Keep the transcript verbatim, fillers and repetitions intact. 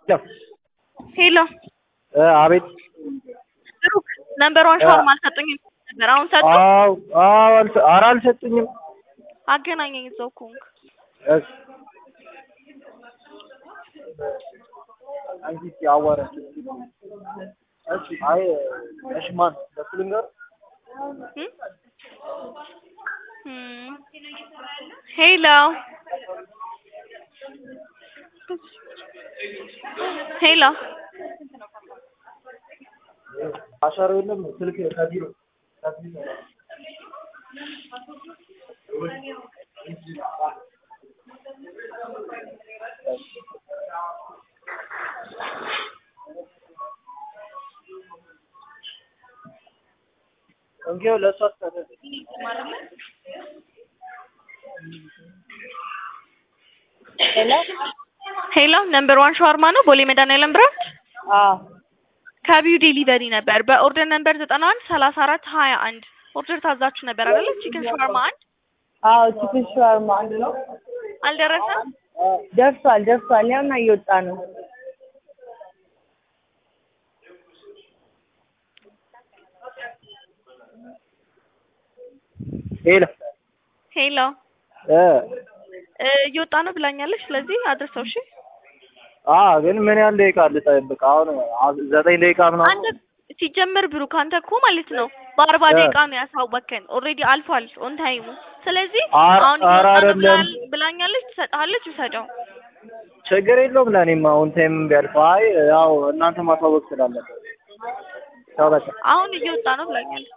ሄሎ አቤት ብሩክ ነምበር ዋን ሻወርማ አልሰጡኝም ነበር። አሁን ሰጡ? አዎ አዎ ኧረ አልሰጡኝም። አገናኘኝ እዛው ከሆንክ። እሺ አንቺ አዋራች እሺ አይ እሺ ማን ደስ ልንገር እም ሄሎ ሄሎ አሻራ የለም ስልክ ከቢሮ እንግዲህ ለሷት ተደረገ ሄሎ ሄሎ ነምበር ዋን ሻወርማ ነው ቦሌ መድኃኒዓለም ብራንች? አዎ ከቢው ዴሊቨሪ ነበር በኦርደር ነምበር ዘጠና አንድ ሰላሳ አራት ሀያ አንድ ኦርደር ታዛችሁ ነበር አይደል? ቺክን ሻወርማ አንድ አዎ ቺክን ሻወርማ አንድ ነው። አልደረሰም? ደርሷል ደርሷል ያውና እየወጣ ነው። ሄሎ ሄሎ እ እየወጣ ነው ብላኛለች። ስለዚህ አድርሰው እሺ። አዎ ግን ምን ያህል ደቂቃ ልጠብቅ? አሁን ዘጠኝ ደቂቃ ምናምን አንተ ሲጀመር ብሩክ አንተ እኮ ማለት ነው በአርባ ደቂቃ ነው ያሳወቀን። ኦልሬዲ አልፏል ኦን ታይሙ። ስለዚህ አሁን እየወጣ ነው ብላል ብላኛለች። ትሰጣለች ውሰደው። ችግር የለውም ለእኔማ ኦን ታይም ቢያልፍ። አይ ያው እናንተ ማሳወቅ ስላለበት አሁን እየወጣ ነው ብላኛለች።